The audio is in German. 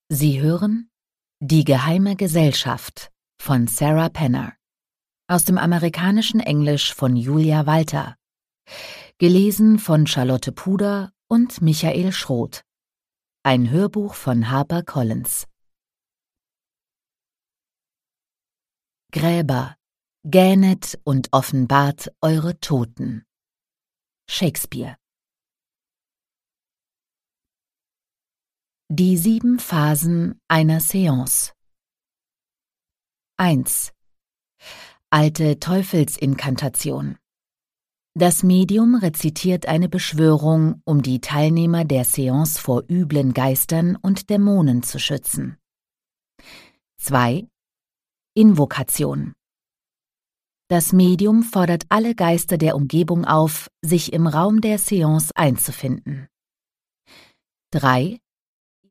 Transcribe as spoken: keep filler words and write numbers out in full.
Sie hören Die geheime Gesellschaft von Sarah Penner, aus dem amerikanischen Englisch von Julia Walter, gelesen von Charlotte Puder und Michael Schroth. Ein Hörbuch von HarperCollins. Gräber, gähnet und offenbart eure Toten. Shakespeare. Die sieben Phasen einer Seance. eins. Alte Teufelsinkantation. Das Medium rezitiert eine Beschwörung, um die Teilnehmer der Seance vor üblen Geistern und Dämonen zu schützen. zwei. Invokation. Das Medium fordert alle Geister der Umgebung auf, sich im Raum der Seance einzufinden. drei.